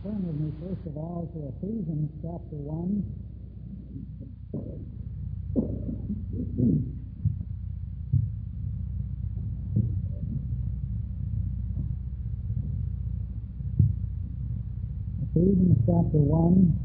Turn with me first of all to Ephesians chapter 1. Ephesians chapter 1.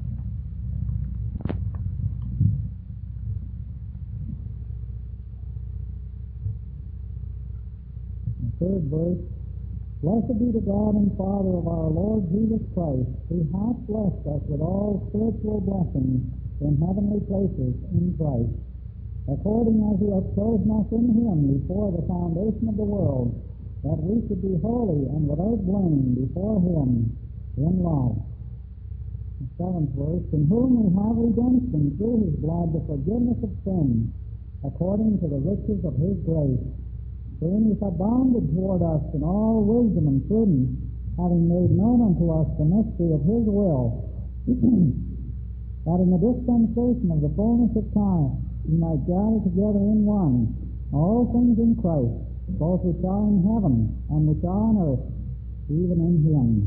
The third verse. Blessed be the God and Father of our Lord Jesus Christ, who hath blessed us with all spiritual blessings in heavenly places in Christ, according as he hath chosen us in him before the foundation of the world, that we should be holy and without blame before him in love. The seventh verse, in whom we have redemption through his blood, the forgiveness of sins, according to the riches of his grace, wherein he hath abounded toward us in all wisdom and prudence, having made known unto us the mystery of his will, that in the dispensation of the fullness of time he might gather together in one all things in Christ, both which are in heaven and which are on earth, even in him.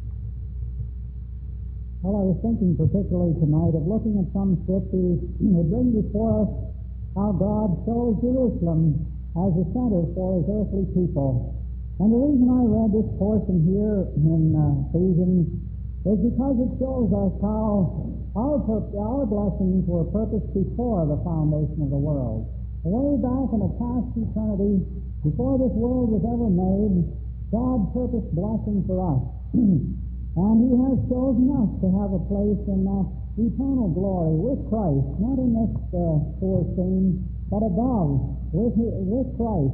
Well, I was thinking particularly tonight of looking at some scriptures that bring before us how God chose Jerusalem as a center for his earthly people. And the reason I read this portion here in Ephesians is because it shows us how our blessings were purposed before the foundation of the world. Way back in a past eternity, before this world was ever made, God purposed blessing for us. And he has chosen us to have a place in that eternal glory with Christ, not in this poor scene, but above, with Christ.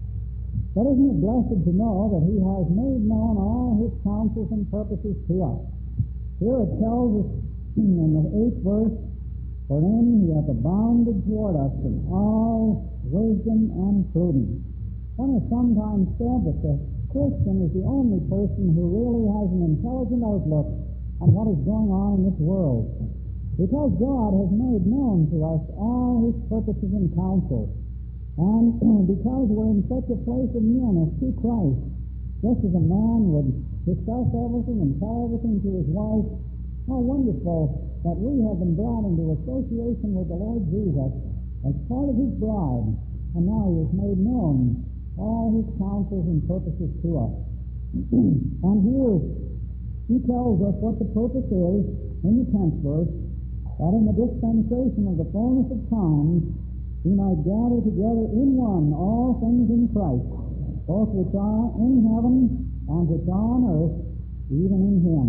But isn't it blessed to know that he has made known all his counsels and purposes to us? Here it tells us in the 8th verse, wherein he hath abounded toward us in all wisdom and prudence. One has sometimes said that the Christian is the only person who really has an intelligent outlook on what is going on in this world, because God has made known to us all his purposes and counsels. And because we're in such a place of nearness to Christ, just as a man would discuss everything and tell everything to his wife, how wonderful that we have been brought into association with the Lord Jesus as part of his bride, and now he has made known all his counsels and purposes to us. And here he tells us what the purpose is in the 10th verse, that in the dispensation of the fullness of times he might gather together in one all things in Christ, both which are in heaven and which are on earth, even in him.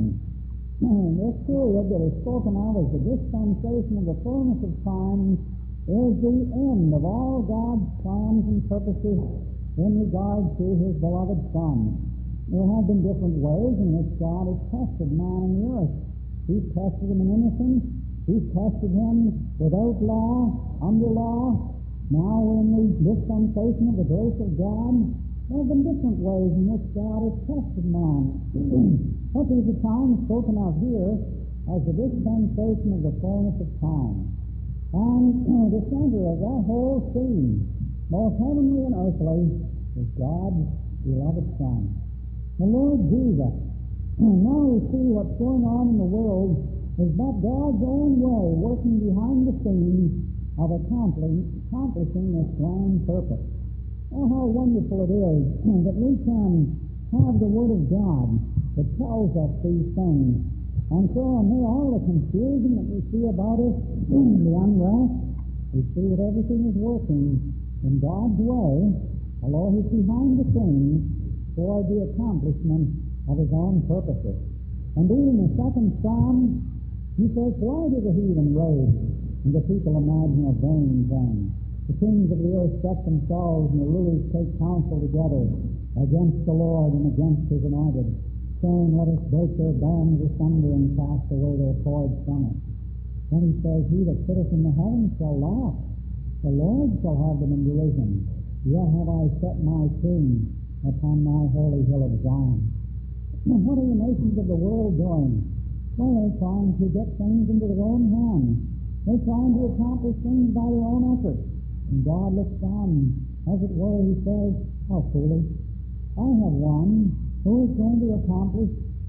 This period that is spoken of as the dispensation of the fullness of times is the end of all God's plans and purposes in regard to his beloved Son. There have been different ways in which God has tested man in the earth. He's tested him in innocence. He's tested him without law, under law. Now we're in the dispensation of the grace of God. There have been different ways in which God has tested man. But there's a time spoken of here as the dispensation of the fullness of time. And the center of that whole scene, both heavenly and earthly, is God's beloved Son, the Lord Jesus. Now we see what's going on in the world is but God's own way working behind the scenes of accomplishing this grand purpose. Oh, how wonderful it is that we can have the Word of God that tells us these things. And so amid all the confusion that we see about us, the unrest, we see that everything is working in God's way, although he's behind the scenes for the accomplishment of his own purposes. Indeed, in the 2nd Psalm, he says, why do the heathen rage, and the people imagine a vain thing? The kings of the earth set themselves, and the rulers take counsel together against the Lord and against his anointed, saying, let us break their bands asunder and cast away their cords from us. Then he says, he that sitteth in the heavens shall laugh. The Lord shall have them in derision. Yet have I set my king upon my holy hill of Zion. Now, what are the nations of the world doing? Well, they're trying to get things into their own hands. They're trying to accomplish things by their own efforts. And God looks down, as it were, he says, how foolish. I have one who is going to accomplish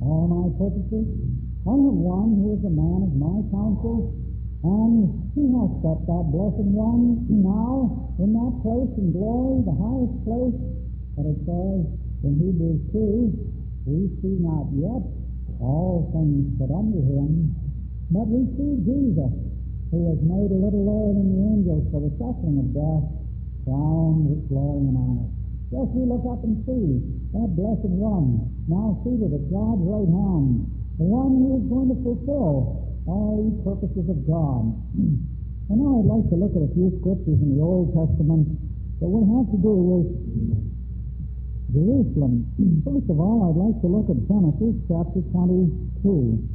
all my purposes. I have one who is a man of my counsel, and he has set that blessed one now in that place in glory, the highest place. But it says in Hebrews 2, we see not yet all things put under him, but we see Jesus, who was made a little lower than the angels for the suffering of death, crowned with glory and honor. Yes, we look up and see that blessed one, now seated at God's right hand, the one who is going to fulfill all these purposes of God. And now I'd like to look at a few scriptures in the Old Testament that will have to do with Jerusalem. First of all, I'd like to look at Genesis chapter 22.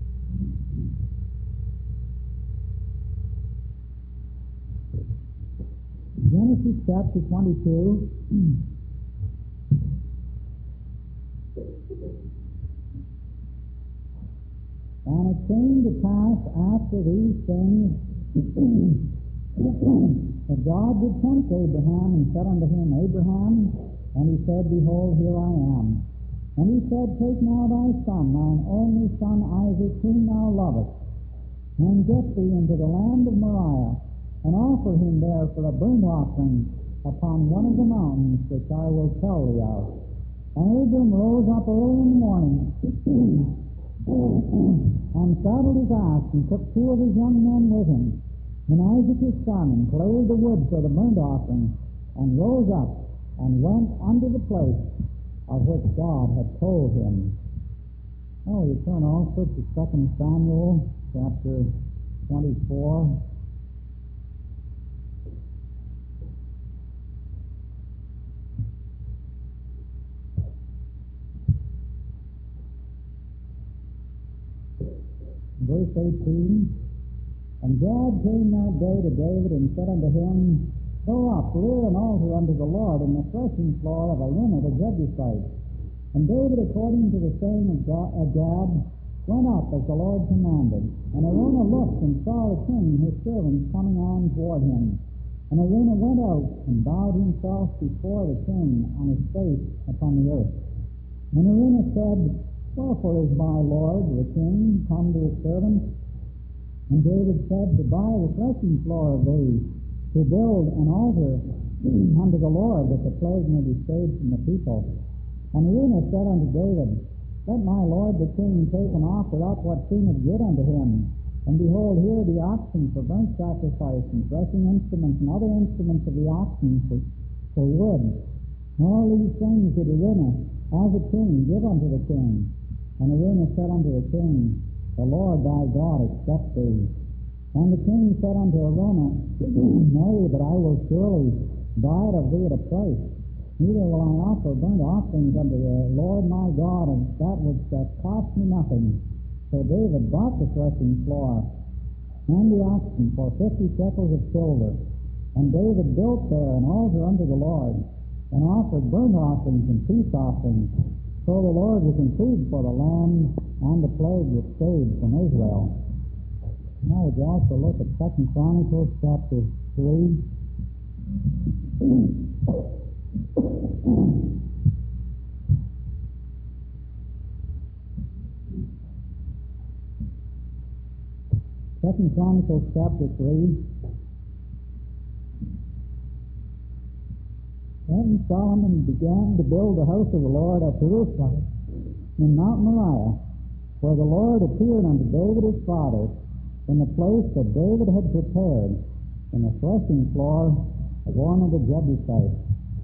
Genesis chapter 22. And it came to pass after these things that God did tempt Abraham, and said unto him, Abraham, and he said, Behold, here I am. And he said, Take now thy son, thine only son Isaac, whom thou lovest, and get thee into the land of Moriah, and offer him there for a burnt offering upon one of the mountains which I will tell thee of. And Abram rose up early in the morning, and saddled his ass, and took two of his young men with him, and Isaac his son, and clave the wood for the burnt offering, and rose up, and went unto the place of which God had told him. Now we turn also to 2 Samuel chapter 24. Verse 18, And God came that day to David, and said unto him, Go up, rear an altar unto the Lord in the threshing floor of Araunah the Jebusite. And David, according to the saying of Gad, went up as the Lord commanded. And Araunah looked and saw the king and his servants coming on toward him. And Araunah went out and bowed himself before the king on his face upon the earth. And Araunah said, Wherefore is my lord, the king, come to his servant? And David said, To buy the threshing floor of thee, to build an altar unto the Lord, that the plague may be stayed from the people. And Araunah said unto David, Let my lord the king take and offer up what seemeth good unto him. And behold, here be oxen for burnt sacrifice, and threshing instruments, and other instruments of the oxen for wood. And all these things did Araunah, as a king, give unto the king. And Araunah said unto the king, The Lord thy God accept thee. And the king said unto Araunah, Nay, but I will surely buy it of thee at a price. Neither will I offer burnt offerings unto the Lord my God, and that which doth cost me nothing. So David bought the threshing floor and the oxen for 50 shekels of silver. And David built there an altar unto the Lord, and offered burnt offerings and peace offerings. So the Lord was entreated for the land, and the plague was stayed from Israel. Now would you also look at 2 Chronicles chapter 3. Second Chronicles chapter 3. Then Solomon began to build the house of the Lord at Jerusalem in Mount Moriah, where the Lord appeared unto David his father, in the place that David had prepared, in the threshing floor of Araunah the Jebusite.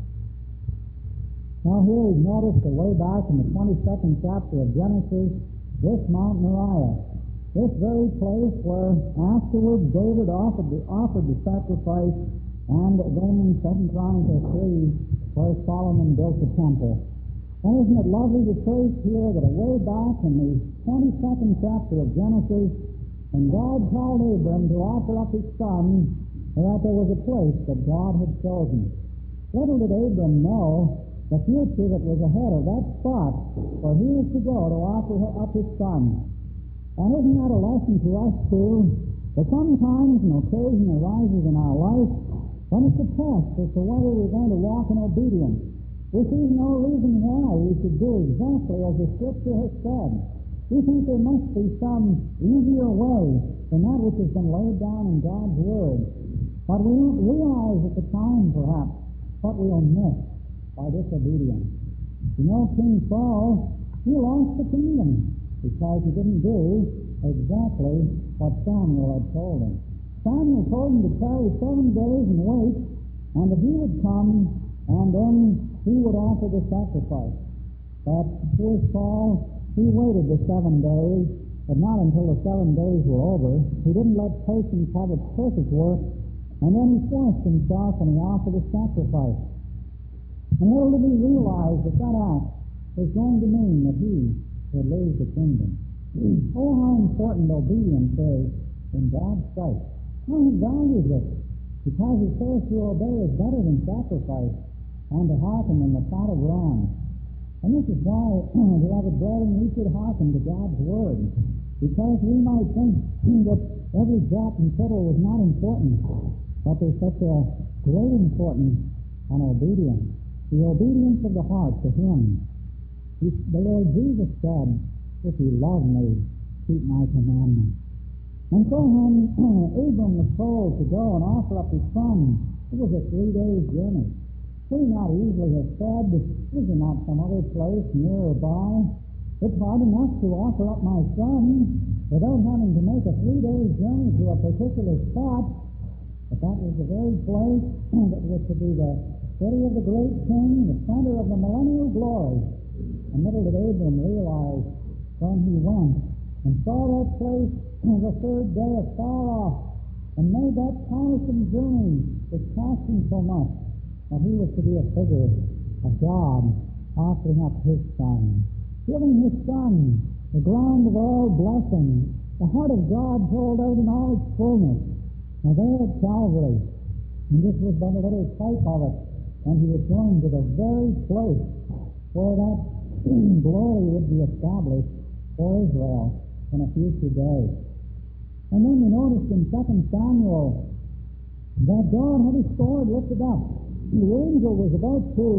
Now here we've noticed way back in the 22nd chapter of Genesis, this Mount Moriah, this very place where afterwards David offered the sacrifice, and then in 2 Chronicles 3, where Solomon built the temple. And isn't it lovely to trace here that way back in the 22nd chapter of Genesis, when God called Abram to offer up his son, that there was a place that God had chosen. Little did Abram know the future that was ahead of that spot where he was to go to offer up his son. And isn't that a lesson to us too? That sometimes an occasion arises in our life when it's a test as to whether we're going to walk in obedience. We see no reason why we should do exactly as the Scripture has said. We think there must be some easier way than that which has been laid down in God's Word. But we don't realize at the time, perhaps, what we'll miss by disobedience. You know, King Saul, he lost the kingdom because he didn't do exactly what Samuel had told him. Samuel told him to tarry 7 days and wait, and that he would come, and then he would offer the sacrifice. But poor Saul, he waited the 7 days, but not until the 7 days were over. He didn't let patience have its perfect work, and then he forced himself and he offered a sacrifice. And little did he realize that that act was going to mean that he would lose the kingdom. Oh, how important obedience is in God's sight. How he values it, because he says to obey is better than sacrifice, and to hearken than the fat of rams. And this is why, beloved brethren, we should hearken to God's Word, because we might think that every jot and tittle was not important, but there's such a great importance on obedience, the obedience of the heart to Him. The Lord Jesus said, "If you love me, keep my commandments." And so when Abram was told to go and offer up his son, it was a 3 days journey. Could he not easily have said, "Is there not some other place near or by? It's hard enough to offer up my son without having to make a 3 days journey to a particular spot." But that was the very place that was to be the city of the great king, the center of the millennial glory. And little did Abram realize when he went and saw that place the 3rd day afar off, and made that tiresome journey which cost him so much, that he was to be a figure of God offering up His Son, giving His Son the ground of all blessing, the heart of God poured out in all its fullness. Now there at Calvary, and this was but a little type of it, and he was going to the very place where that glory would be established for Israel in a future day. And then we noticed in 2 Samuel that God had His sword lifted up. The angel was about to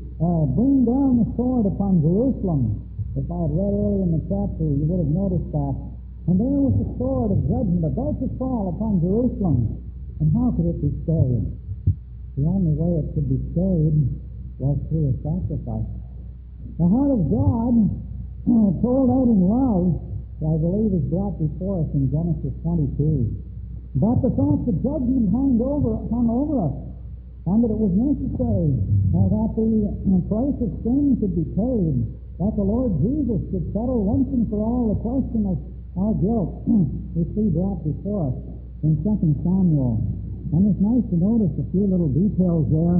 bring down the sword upon Jerusalem. If I had read earlier in the chapter, you would have noticed that. And there was the sword of judgment about to fall upon Jerusalem. And how could it be stayed? The only way it could be stayed was through a sacrifice. The heart of God, poured out in love, I believe is brought before us in Genesis 22. But the fact that judgment hung over us, and that it was necessary that the price of sin should be paid, that the Lord Jesus should settle once and for all the question of our guilt, we see brought before us in 2 Samuel. And it's nice to notice a few little details there.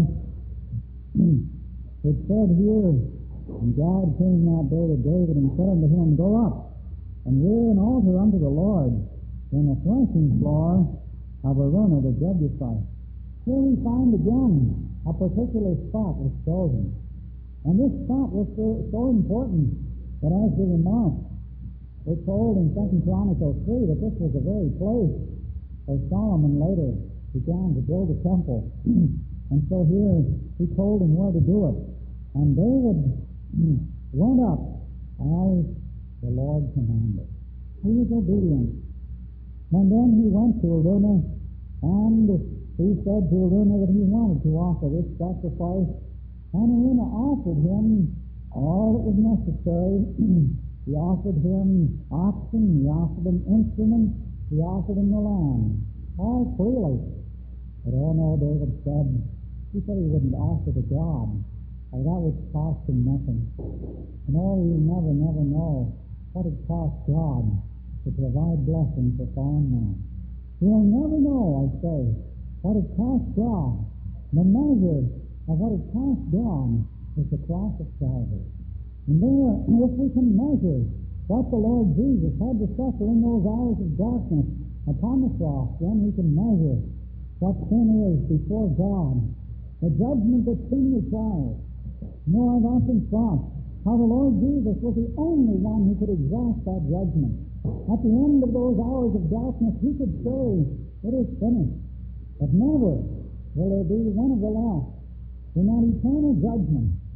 It said here, "And God came that day to David and said unto him, Go up, and rear an altar unto the Lord in the threshing floor of Araunah the Jebusite." Here we find again a particular spot was chosen. And this spot was so important that as we remarked, we're told in 2 Chronicles 3 that this was the very place where Solomon later began to build a temple. And so here he told him where to do it. And David went up as the Lord commanded. He was obedient. And then he went to Araunah, and he said to Araunah that he wanted to offer this sacrifice, and Araunah offered him all that was necessary. He offered him oxen, he offered him instruments, he offered him the lamb, all freely. But oh no, David said, he said he wouldn't offer to God, or that would cost him nothing. And oh, you never know what it cost God to provide blessing for fallen man. You'll never know, I say, what it cost God. The measure of what it cost God is the cross of Calvary. And there, if we can measure what the Lord Jesus had to suffer in those hours of darkness upon the cross, then we can measure what sin is before God, the judgment that sin requires. You know, I've often thought how the Lord Jesus was the only one who could exhaust that judgment. At the end of those hours of darkness, He could say, "It is finished." But never will there be one of the lost in that eternal judgment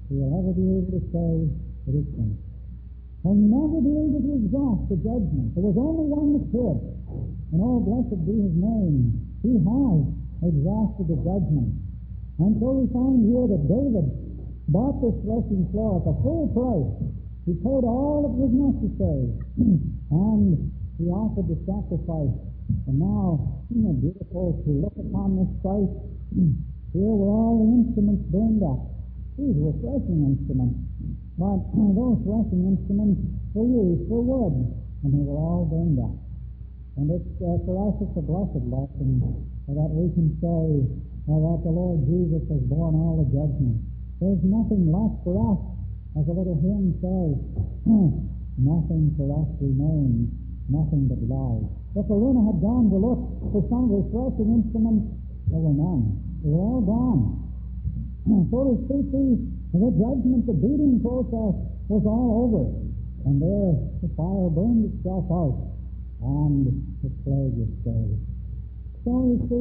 he will ever be able to say it is finished. He'll never be able to exhaust the judgment. There was only one that could. And oh, blessed be his name. He has exhausted the judgment. And so we find here that David bought this threshing floor at the full price. He paid all that was necessary. And he offered the sacrifice. And now, isn't it beautiful to look upon this price? Here were all the instruments burned up. These were threshing instruments. But those threshing instruments were used for wood, and they were all burned up. And it's for us it's a blessed lesson that we can say that the Lord Jesus has borne all the judgment. There's nothing left for us, as a little hymn says, nothing for us remains, nothing but life. If Aruna had gone to look for some of his threshing instruments, there were none. They were all gone. So to speak, the judgment, the beating process was all over. And there the fire burned itself out, and the plague was stayed. So you see,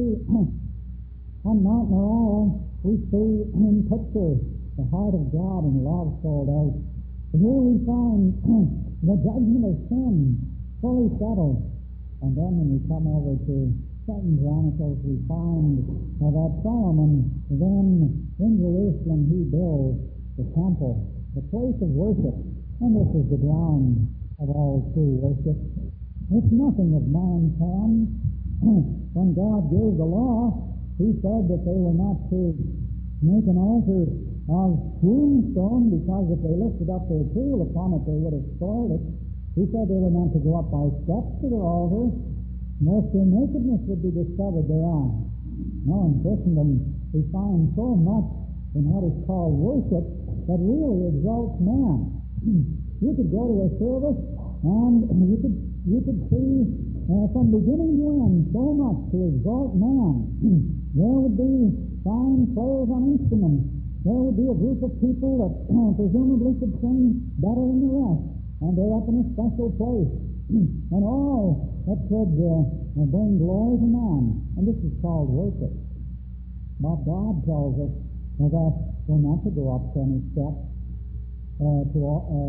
on Mount Moriah, we see in picture the heart of God and love sold out. And here we find the judgment of sin fully settled. And then when we come over to 2 Chronicles, we find that Solomon then in Jerusalem he builds the temple, the place of worship. And this is the ground of all true worship. It's nothing of man's hand. When God gave the law, he said that they were not to make an altar of hewn stone, because if they lifted up their tool upon it, they would have spoiled it. He said they were not to go up by steps to their altar, lest their nakedness would be discovered thereon. Now in Christendom, we find so much in what is called worship that really exalts man. You could go to a service and you could see from beginning to end so much to exalt man. There would be fine players on instruments. There would be a group of people that presumably could sing better than the rest, and they're up in a special place. And all that could bring glory to man. And this is called worship. But God tells us that we're not to go up to any steps to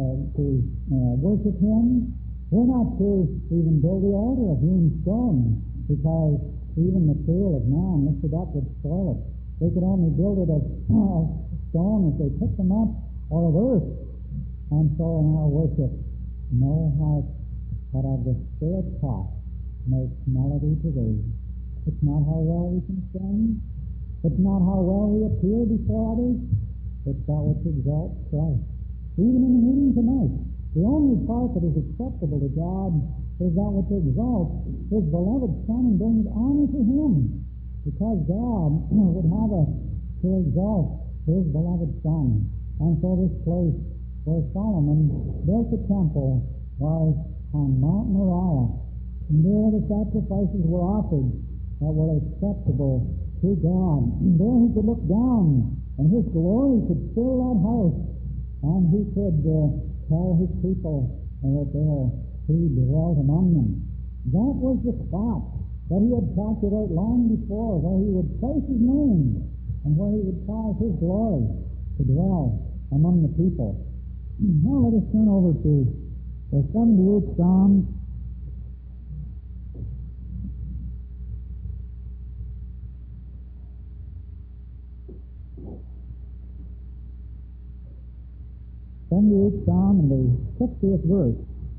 worship Him. We're not to even build the altar of hewn stone, because even the tool of man lifted up would spoil it. They could only build it of stone if they picked them up, or of earth. And so in our worship, no heart but of the Spirit taught makes melody to thee. It's not how well we can sing. It's not how well we appear before others. It's that which exalts Christ. Even in the meeting tonight, the only part that is acceptable to God is that which exalts His beloved Son and brings honor to Him, because God would have us to exalt His beloved Son. And so this place where Solomon built the temple was on Mount Moriah. And there the sacrifices were offered that were acceptable to God. And there he could look down, and His glory could fill that house, and he could tell his people that there He dwelt among them. That was the spot that he had talked out long before, where he would place his name, and where he would cause His glory to dwell among the people. Now let us turn over to the 78th Psalm. Psalm and the 60th verse.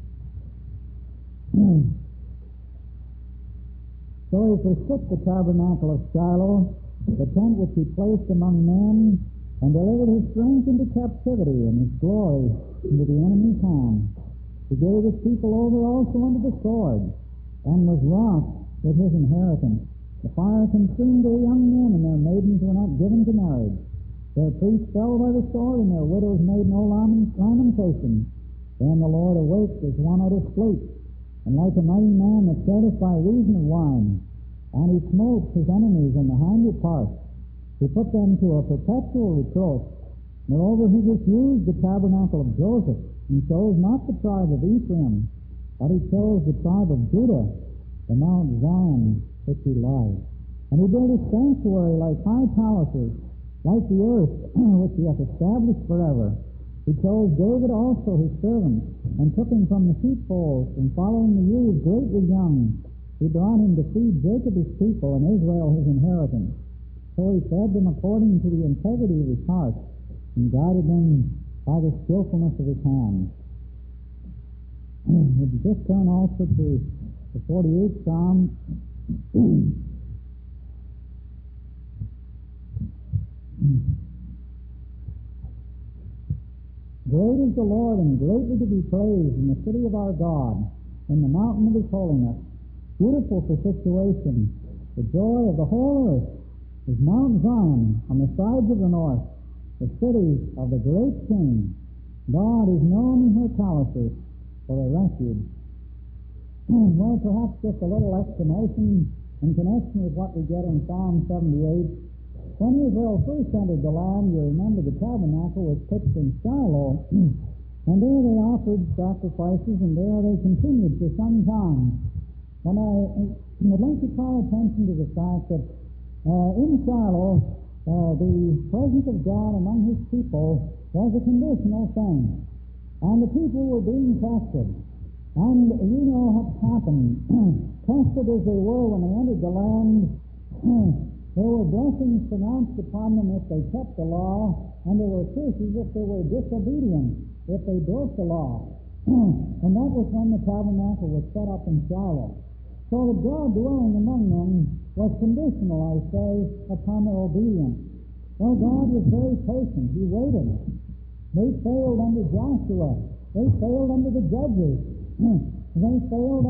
So he forsook the tabernacle of Shiloh, the tent which he placed among men, and delivered his strength into captivity, and his glory into the enemy's hand. He gave his people over also unto the sword, and was wroth with his inheritance. The fire consumed their young men, and their maidens were not given to marriage. Their priests fell by the sword, and their widows made no lamentation. Then the Lord awaked as one out of sleep, and like a mighty man that shareth by reason of wine. And he smote his enemies in the hinder parts. He put them to a perpetual reproach. Moreover, he refused the tabernacle of Joseph, and chose not the tribe of Ephraim, but he chose the tribe of Judah, the Mount Zion which he loved. And he built a sanctuary like high palaces, like the earth which he hath established forever. He chose David also his servant, and took him from the sheepfolds, and following the ewes greatly young, he brought him to feed Jacob his people, and Israel his inheritance. So he fed them according to the integrity of his heart, and guided them by the skillfulness of his hand. Would you just turn also to the 48th Psalm? Great is the Lord, and greatly to be praised in the city of our God, in the mountain of his holiness. Beautiful for situation, the joy of the whole earth is Mount Zion on the sides of the north, the city of the great King. God is known in her palaces for a refuge. Well, perhaps just a little explanation in connection with what we get in Psalm 78. When Israel first entered the land, you remember the tabernacle was pitched in Shiloh, and there they offered sacrifices, and there they continued for some time. And I'd like to call attention to the fact that in Shiloh, the presence of God among his people was a conditional thing, and the people were being tested. And you know what happened. Tested as they were when they entered the land, there were blessings pronounced upon them if they kept the law, and there were curses if they were disobedient, if they broke the law. And that was when the tabernacle was set up in Shiloh. So the God dwelling among them was conditional, I say, upon their obedience. Well, God was very patient. He waited. They failed under Joshua. They failed under the judges. They failed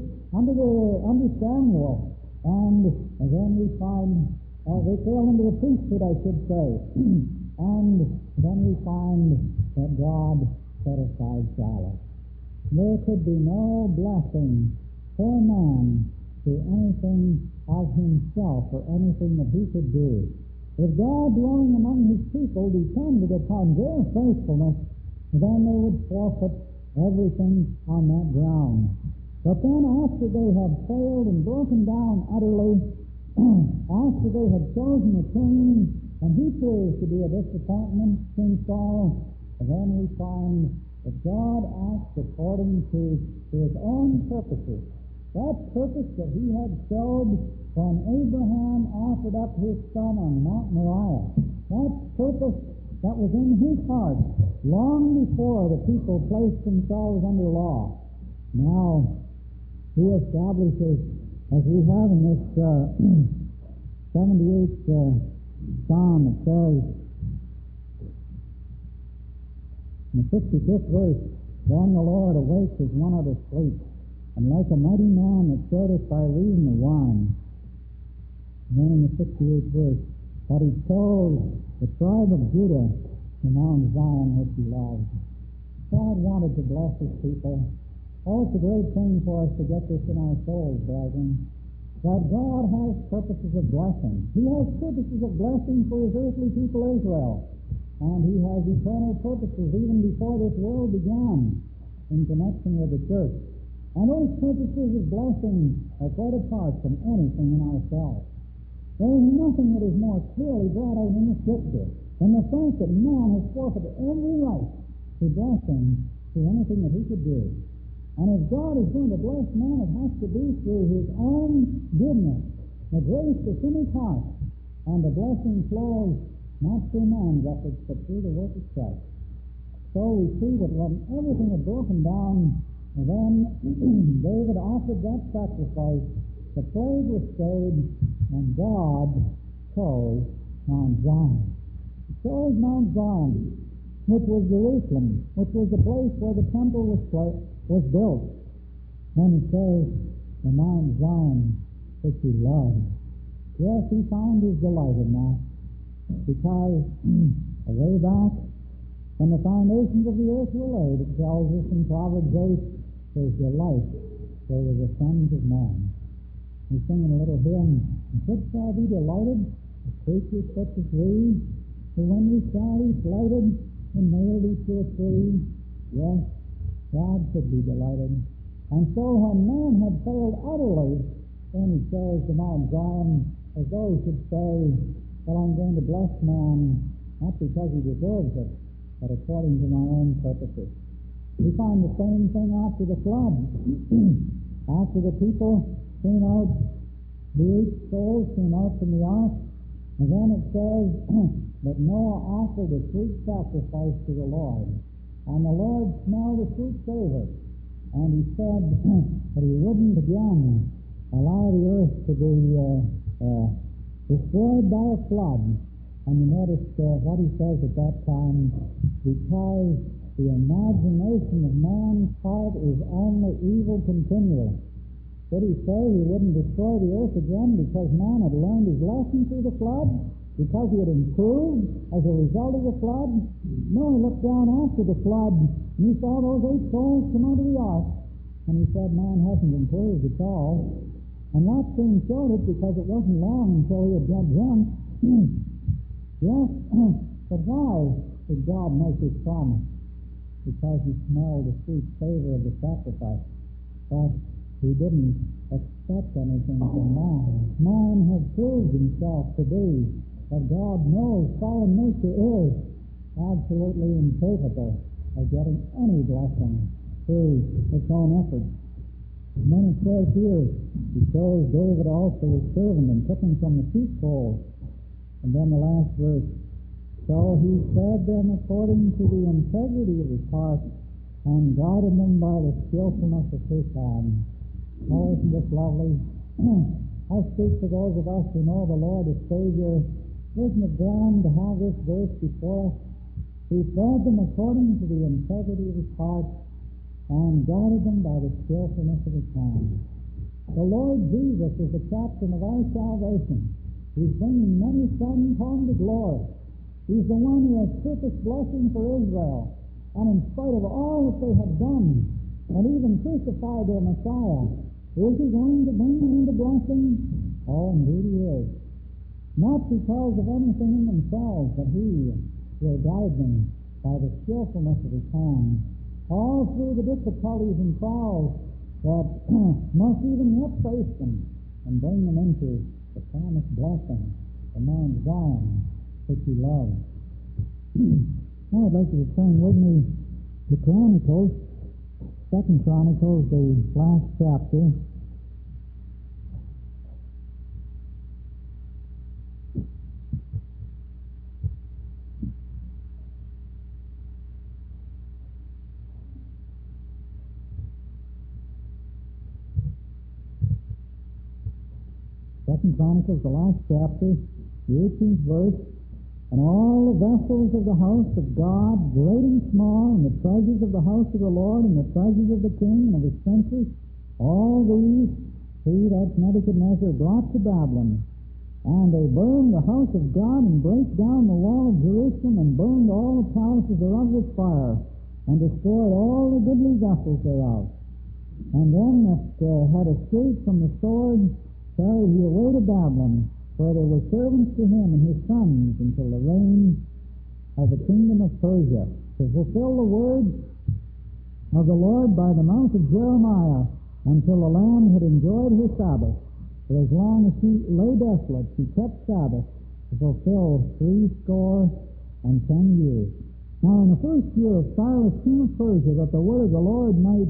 under Samuel. And then we find, they failed under the priesthood, I should say. And then we find that God set aside Shiloh. There could be no blessing for man through anything of himself or anything that he could do. If God dwelling among his people depended upon their faithfulness, then they would forfeit everything on that ground. But then after they had failed and broken down utterly, after they had chosen a king, and he proved to be a disappointment, King Saul, then we find that God acts according to his own purposes. That purpose that he had showed when Abraham offered up his son on Mount Moriah, that purpose that was in his heart long before the people placed themselves under law. Now, he establishes, as we have in this 78th Psalm, it says, in the 65th verse, "Then the Lord awakes as one out of sleep, and like a mighty man that shareth by reason of wine." And then in the 68th verse, "But he chose the tribe of Judah to Mount Zion which he loved." God wanted to bless his people. Oh, it's a great thing for us to get this in our souls, brethren, that God has purposes of blessing. He has purposes of blessing for his earthly people Israel. And he has eternal purposes even before this world began in connection with the church. And those purposes of blessing are quite apart from anything in ourselves. There is nothing that is more clearly brought out in the Scripture than the fact that man has forfeited every right to blessing through anything that he could do. And if God is going to bless man, it has to be through his own goodness, the grace that's in his heart, and the blessing flows not through man's efforts, but through the work of Christ. So we see that when everything had broken down, then David offered that sacrifice, the plague was stayed, and God chose Mount Zion. He chose Mount Zion, which was Jerusalem, which was the place where the temple was built. And he says, the Mount Zion which he loved. Yes, he found his delight in that, because way back when the foundations of the earth were laid, it tells us in Proverbs 8, his delight were with the sons of men. We sing in a little hymn, "And which shall be delighted, the creatures such as we, who when we shall be slighted and nailed to a tree." Yes, God should be delighted. And so when man had failed utterly, then he chose the Mount Zion, as though he should say, well, I'm going to bless man, not because he deserves it, but according to my own purposes. We find the same thing after the flood. After the people came out, the 8 souls came out from the ark, and then it says that Noah offered a sweet sacrifice to the Lord. And the Lord smelled a sweet savor. And he said that he wouldn't again allow the earth to be destroyed by a flood. And you notice what he says at that time, because the imagination of man's heart is only evil continually. Did he say he wouldn't destroy the earth again because man had learned his lesson through the flood? Because he had improved as a result of the flood? No, he looked down after the flood and he saw those 8 souls come out of the ark. And he said, man hasn't improved at all. And Lot soon showed it because it wasn't long until he had got drunk. Yes, but why did God make his promise? Because he smelled the sweet savor of the sacrifice. But he didn't expect anything from man. Man has proved himself to be what God knows fallen nature is absolutely incapable of getting any blessing through its own efforts. And then it says here, he chose David also his servant and took him from the sheepfold. And then the last verse, so he fed them according to the integrity of his heart and guided them by the skillfulness of his hand. Oh, isn't this lovely? I speak to those of us who know the Lord as Savior. Isn't it grand to have this verse before us? He fed them according to the integrity of his heart and guided them by the skillfulness of his hand. The Lord Jesus is the captain of our salvation. He's bringing many sons home to glory. He's the one who has purposed blessing for Israel. And in spite of all that they have done, and even crucified their Messiah, is he going to bring them into blessing? Oh, indeed he is. Not because of anything in themselves, but he will guide them by the skillfulness of his hand. All through the difficulties and trials that must even yet face them, and bring them into the promised blessing, the Mount Zion, which he loves. Now I'd like you to turn with me to Chronicles, 2 Chronicles, the last chapter. Second Chronicles, the last chapter, the 18th verse. And all the vessels of the house of God, great and small, and the treasures of the house of the Lord, and the treasures of the king and of his princes, all these he, that's Nebuchadnezzar, brought to Babylon. And they burned the house of God, and brake down the wall of Jerusalem, and burned all the palaces thereof with fire, and destroyed all the goodly vessels thereof. And them that had escaped from the sword carried he away to Babylon, where they were servants to him and his sons until the reign of the kingdom of Persia, to fulfill the words of the Lord by the mouth of Jeremiah, until the land had enjoyed her Sabbath. For as long as she lay desolate, she kept Sabbath to fulfill 70 years. Now in the first year of Cyrus, king of Persia, that the word of the Lord might,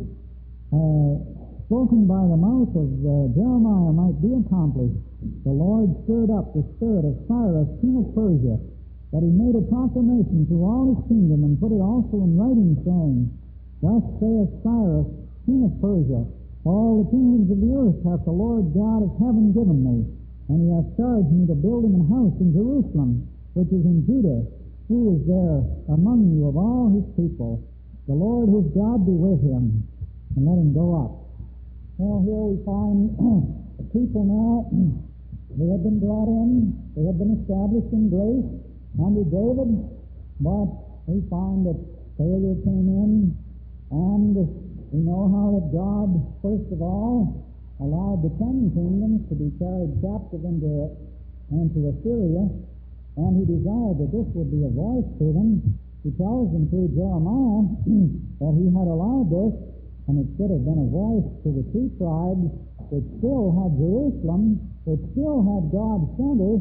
spoken by the mouth of Jeremiah, might be accomplished, the Lord stirred up the spirit of Cyrus, king of Persia, that he made a proclamation through all his kingdom, and put it also in writing, saying, Thus saith Cyrus, king of Persia, all the kingdoms of the earth hath the Lord God of heaven given me, and he hath charged me to build him an house in Jerusalem, which is in Judah. Who is there among you of all his people? The Lord his God be with him, and let him go up. Well, here we find the people now, they have been brought in, they have been established in grace under David, but we find that failure came in, and we know how that God, first of all, allowed the 10 kingdoms to be carried captive into Assyria, and he desired that this would be a voice to them. He tells them through Jeremiah that he had allowed this, and it should have been a voice to the 2 tribes which still had Jerusalem, which still had God's center,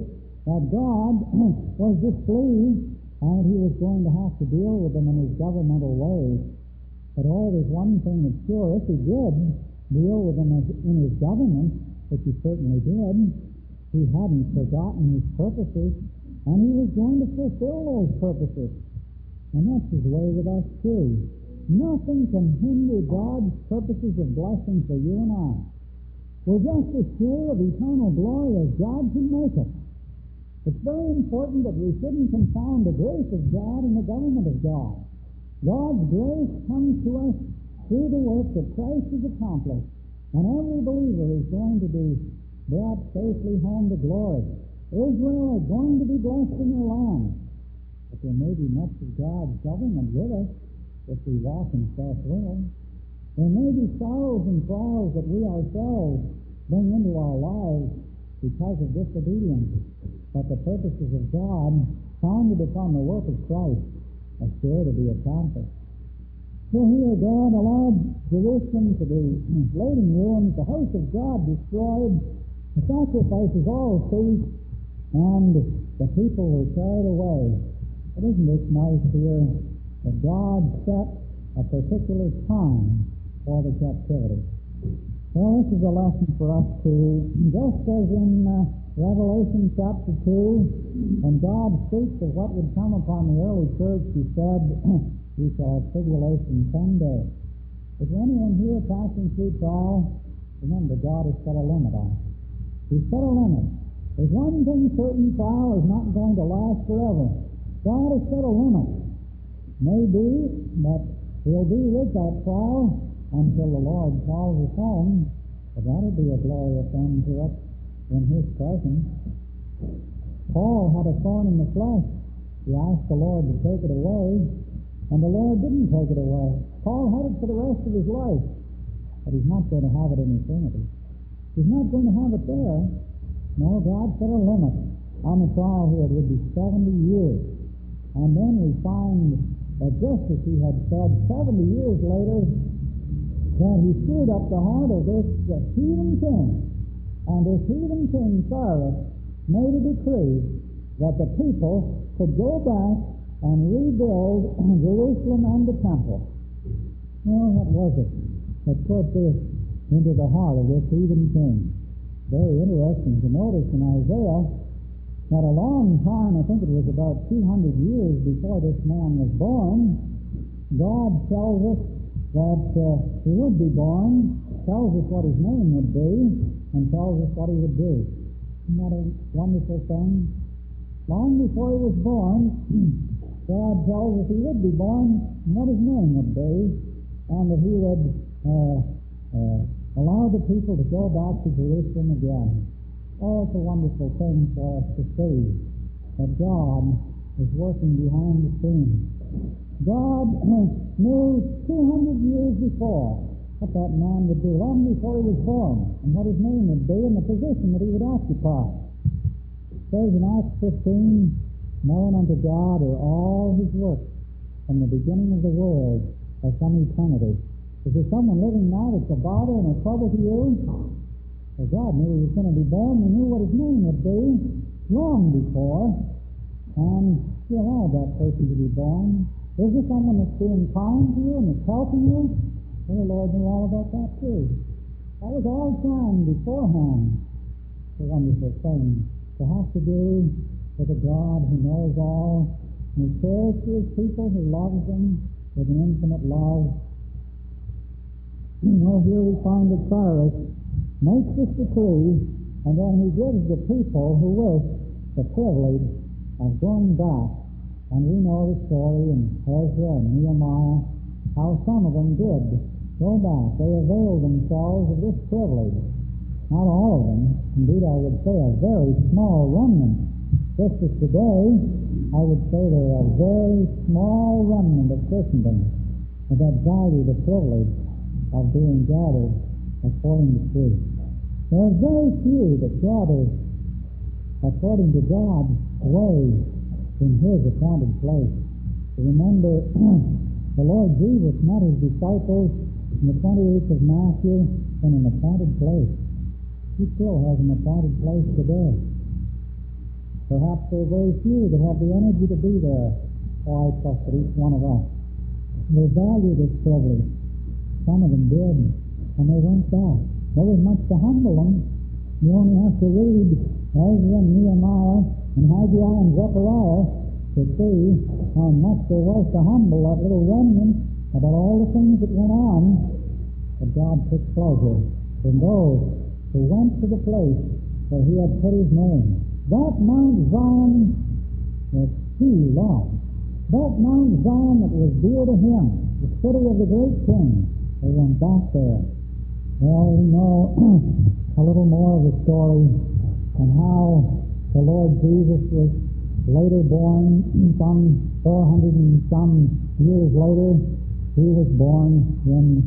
that God was displeased and he was going to have to deal with them in his governmental ways. But there's one thing that's sure. If he did deal with them in his government, which he certainly did, he hadn't forgotten his purposes, and he was going to fulfill those purposes. And that's his way with us too. Nothing can hinder God's purposes of blessing for you and I. We're just as sure of eternal glory as God can make it. It's very important that we shouldn't confound the grace of God and the government of God. God's grace comes to us through the work that Christ has accomplished, and every believer is going to be brought safely home to glory. Israel are going to be blessed in their land, but there may be much of God's government with us if we walk in self-will. There may be sorrows and trials that we ourselves bring into our lives because of disobedience, but the purposes of God, founded upon the work of Christ, are sure to be accomplished. So here God allowed Jerusalem to be laid in ruins, the house of God destroyed, the sacrifices all ceased, and the people were carried away. But isn't this nice here that God set a particular time for the captivity? Well, this is a lesson for us too. Just as in Revelation chapter 2, when God speaks of what would come upon the early church, he said, we shall have tribulation 10 days. Is there anyone here passing through trial? Remember, God has set a limit on it. He's set a limit. There's one thing certain, trial is not going to last forever. God has set a limit. Maybe that we'll be with that trial until the Lord calls us home, but that'll be a glorious end to it in his presence. Paul had a thorn in the flesh. He asked the Lord to take it away, and the Lord didn't take it away. Paul had it for the rest of his life, but he's not going to have it in eternity. He's not going to have it there. No, God set a limit on the trial here. It would be 70 years. And then we find that just as he had said 70 years later, that he stirred up the heart of this heathen king. And this heathen king, Cyrus, made a decree that the people could go back and rebuild Jerusalem and the temple. Well, what was it that put this into the heart of this heathen king? Very interesting to notice in Isaiah that a long time, I think it was about 200 years before this man was born, God tells us that he would be born, tells us what his name would be, and tells us what he would do. Isn't that a wonderful thing? Long before he was born, God tells us he would be born and what his name would be, and that he would allow the people to go back to Jerusalem again. Oh, it's a wonderful thing for us to see that God is working behind the scenes. God knew 200 years before what that man would do, long before he was born, and what his name would be and the position that he would occupy. It says in Acts 15, known unto God are all his works from the beginning of the world or from eternity. Is there someone living now that's a bother and a trouble to you? Well, God knew he was going to be born. He knew what his name would be long before, and he allowed that person to be born. Is there someone that's being kind to you and that's helping you? Well, the Lord knew all about that too. That was all planned beforehand. It's a wonderful thing to have to do with a God who knows all, and who cares for his people, who loves them with an infinite love. Well, here we find that Cyrus makes this decree, and then he gives the people who wish the privilege of going back. And we know the story in Ezra and Nehemiah, how some of them did go back. They availed themselves of this privilege. Not all of them. Indeed, I would say a very small remnant. Just as today, I would say there are a very small remnant of Christendom that value the privilege of being gathered according to truth. There are very few that gather according to God's way in his appointed place. Remember, the Lord Jesus met his disciples in the 28th of Matthew in an appointed place. He still has an appointed place today. Perhaps there are very few that have the energy to be there. Oh, I trust that each one of us will value this privilege. Some of them did, and they went back. There was much to humble them. You only have to read Ezra and Nehemiah and Haggai and Zechariah to see how much there was to humble that little remnant about all the things that went on. But God took pleasure in those who went to the place where He had put His name. That Mount Zion that He loved, that Mount Zion that was dear to Him, the city of the great King, they went back there. Well, we know a little more of the story and how the Lord Jesus was later born, some 400 and some years later. He was born in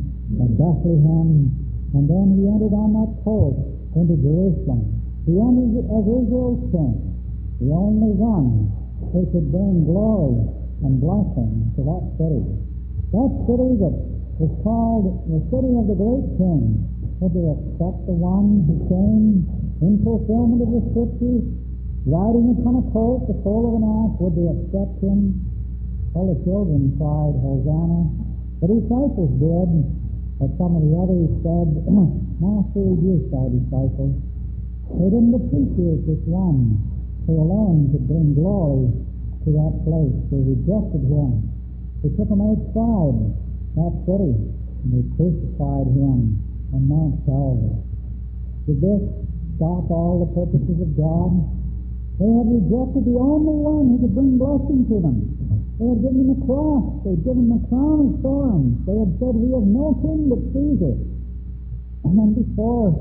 Bethlehem, and then He entered on that colt into Jerusalem. He entered as Israel's king, the only one who could bring glory and blessing to that city. That city that is called the city of the great King. Would they accept the one who came in fulfillment of the Scriptures, riding upon a colt, the foal of an ass? Would they accept Him? Well, the children cried, Hosanna. The disciples did, but some of the others said, Master, reduce thy disciples. They didn't appreciate this one who alone could bring glory to that place. They rejected Him. They took Him outside that city, and they crucified Him on Mount Calvary. Did this stop all the purposes of God? They had rejected the only one who could bring blessing to them. They had given Him a cross. They had given Him a crown of thorns. They had said, We have no king but Caesar. And then before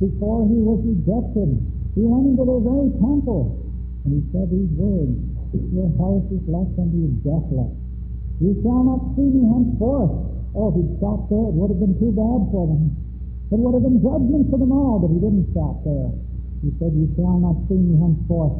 He was rejected, He went into their very temple, and He said these words, Your house is left unto you desolate. You shall not see me henceforth. Oh, if He'd stopped there, it would have been too bad for them. It would have been judgment for them all, but He didn't stop there. He said, You shall not see me henceforth,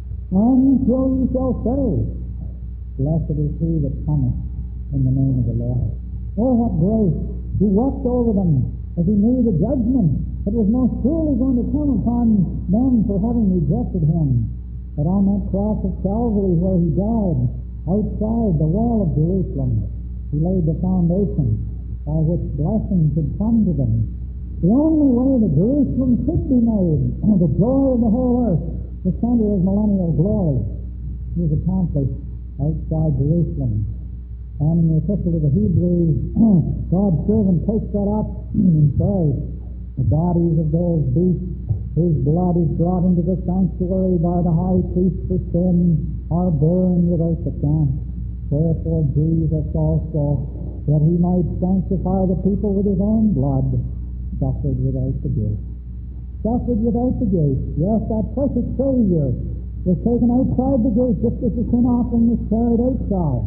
until you shall say, Blessed is he that cometh in the name of the Lord. Oh, what grace! He wept over them as He knew the judgment that was most surely going to come upon them for having rejected Him. But on that cross of Calvary where He died, outside the wall of Jerusalem, He laid the foundation by which blessings could come to them. The only way that Jerusalem could be made, the joy of the whole earth, the center of millennial glory, was accomplished outside Jerusalem. And in the epistle to the Hebrews, God's servant takes that up and says, The bodies of those beasts whose blood is brought into the sanctuary by the high priest for sin are burned without the camp. Wherefore Jesus also, that He might sanctify the people with His own blood, suffered without the gate. Suffered without the gate. Yes, that precious Savior was taken outside the gate just as the sin offering was carried outside.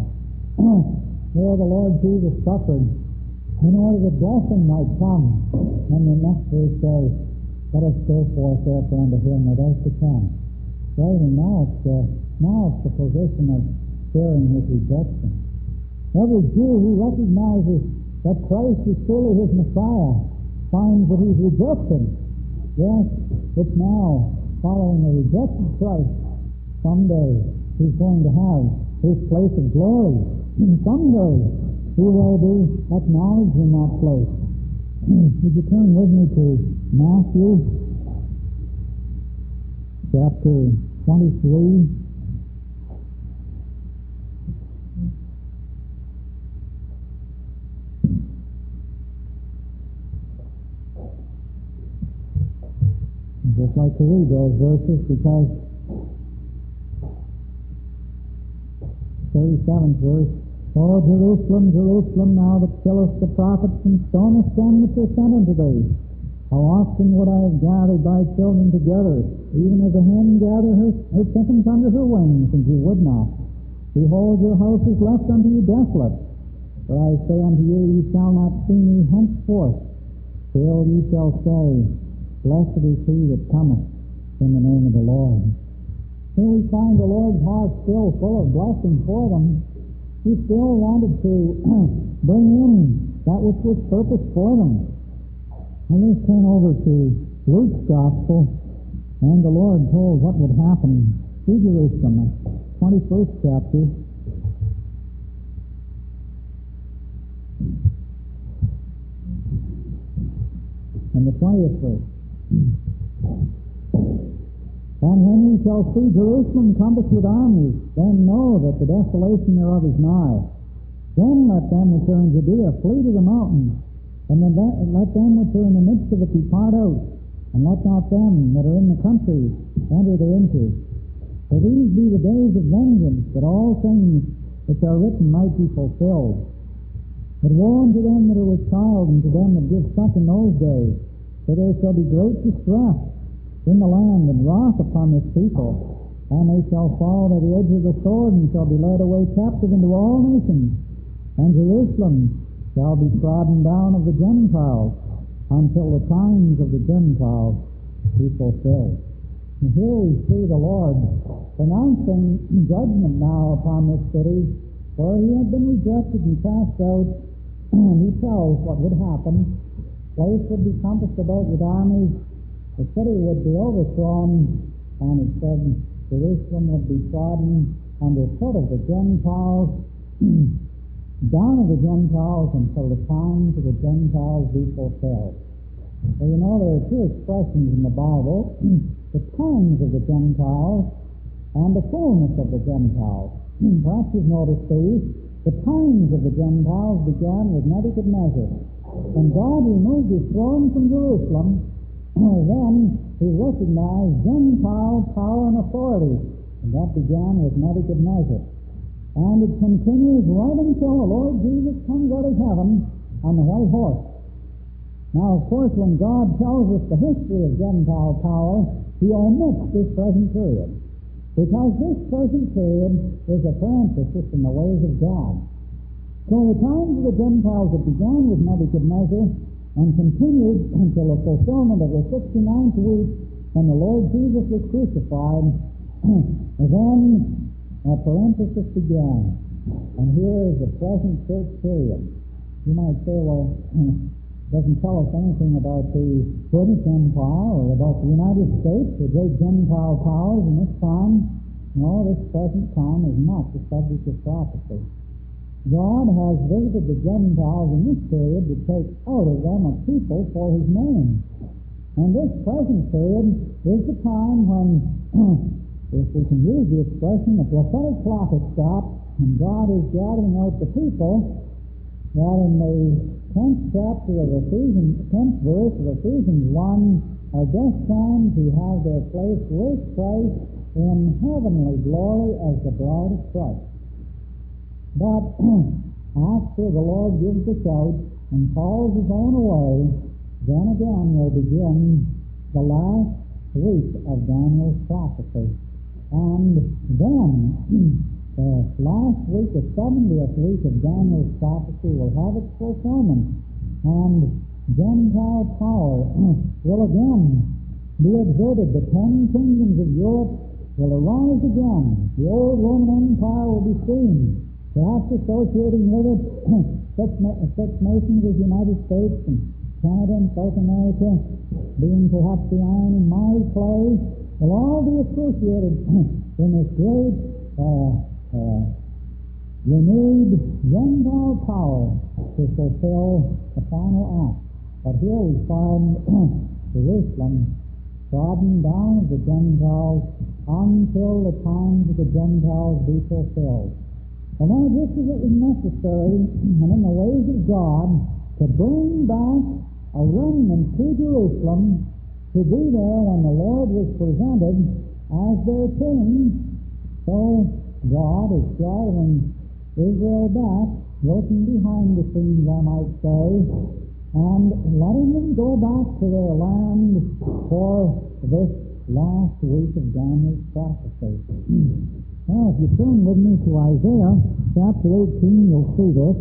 There the Lord Jesus suffered in order that blessing might come. And the next verse says, Let us go forth therefore unto Him without the camp. Right, and now it's the position of sharing His rejection. Every Jew who recognizes that Christ is truly his Messiah finds that he's rejected. Yes, it's now following the rejected Christ. Someday he's going to have his place of glory. Someday he will be acknowledged in that place. Would you turn with me to Matthew chapter 23? I'd just like to read those verses because 37th verse, O Jerusalem, Jerusalem, thou that killest the prophets and stonest them which are sent unto thee, how often would I have gathered thy children together, even as a hen gathereth her chickens under her wings, and ye would not. Behold, your house is left unto you desolate. For I say unto you, ye shall not see me henceforth, till ye shall say, Blessed is he that cometh in the name of the Lord. Here we find the Lord's heart still full of blessing for them. He still wanted to bring in that which was purposed for them. And let's turn over to Luke's Gospel, and the Lord told what would happen to Jerusalem, 21st chapter. And the 20th verse. And when ye shall see Jerusalem compassed with armies, then know that the desolation thereof is nigh. Then let them which are in Judea flee to the mountains, and then let them which are in the midst of it depart out, and let not them that are in the country enter thereinto. For these be the days of vengeance, that all things which are written might be fulfilled. But woe unto them that are with child, and to them that give suck in those days, for there shall be great distress in the land, and wrath upon this people. And they shall fall by the edge of the sword, and shall be led away captive into all nations. And Jerusalem shall be trodden down of the Gentiles, until the times of the Gentiles be fulfilled. And here we see the Lord pronouncing judgment now upon this city, for he had been rejected and cast out. And he tells what would happen. The place would be compassed about with armies. The city would be overthrown. And it said Jerusalem would be trodden under foot of the Gentiles, down of the Gentiles, until the times of the Gentiles be fulfilled. Well, you know, there are two expressions in the Bible, the times of the Gentiles and the fullness of the Gentiles. Perhaps you've noticed these. The times of the Gentiles began with Nebuchadnezzar. When God removed his throne from Jerusalem, then he recognized Gentile power and authority. And that began with Nebuchadnezzar. And it continues right until the Lord Jesus comes out of heaven on the white horse. Now, of course, when God tells us the history of Gentile power, he omits this present period. Because this present period is a parenthesis in the ways of God. So the times of the Gentiles that began with Nebuchadnezzar and continued until the fulfillment of the 69th week when the Lord Jesus was crucified, then a parenthesis began. And here is the present church period. You might say, well, doesn't tell us anything about the British Empire or about the United States, the great Gentile powers in this time. No, this present time is not the subject of prophecy. God has visited the Gentiles in this period to take out of them a people for his name. And this present period is the time when, if we can use the expression, the prophetic clock has stopped, and God is gathering out the people that in the 10th chapter of Ephesians, 10th verse of Ephesians 1, are destined to have their place with Christ in heavenly glory as the bride of Christ. But after the Lord gives the shout and calls his own away, then again will begin the last week of Daniel's prophecy. And then the last week, the 70th week of Daniel's prophecy, will have its fulfillment, and Gentile power will again be exerted. The 10 kingdoms of Europe will arise again. The old Roman Empire will be seen, perhaps associating with it such nations as the United States and Canada and South America, being perhaps the iron and miry clay, will all be associated in this great renewed Gentile power to fulfill the final act. But here we find Jerusalem trodden down of the Gentiles until the times of the Gentiles be fulfilled. And now just as it was necessary, and in the ways of God, to bring back a remnant to Jerusalem to be there when the Lord was presented as their king, so God is gathering Israel back, working behind the scenes, I might say, and letting them go back to their land for this last week of Daniel's prophecy. Now, if you turn with me to Isaiah chapter 18, you'll see this.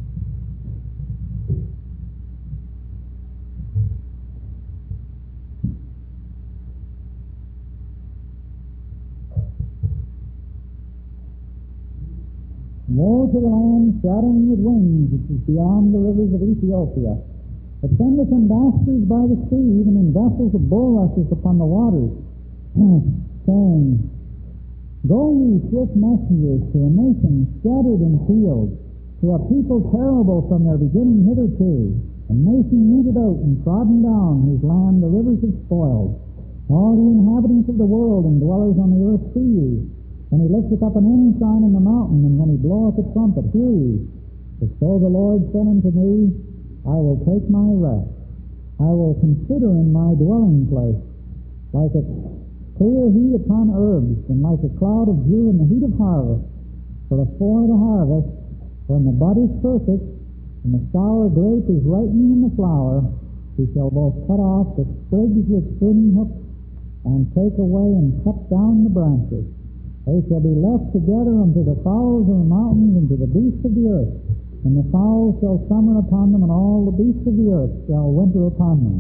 Woe to the land shattering with wings, which is beyond the rivers of Ethiopia, that sendeth ambassadors by the sea, even in vessels of bulrushes upon the waters, saying, Go ye swift messengers to a nation scattered in fields, to a people terrible from their beginning hitherto, a nation rooted out and trodden down, whose land the rivers have spoiled. All the inhabitants of the world and dwellers on the earth see ye. When he lifteth up an ensign in the mountain, and when he bloweth a trumpet, hear ye. For so the Lord said unto me, I will take my rest. I will consider in my dwelling place, like a clear heat upon herbs, and like a cloud of dew in the heat of harvest. For afore the harvest, when the bud is perfect, and the sour grape is ripening in the flower, he shall both cut off the sprigs with pruning hooks, and take away and cut down the branches. They shall be left together unto the fowls of the mountains and to the beasts of the earth. And the fowls shall summer upon them, and all the beasts of the earth shall winter upon them.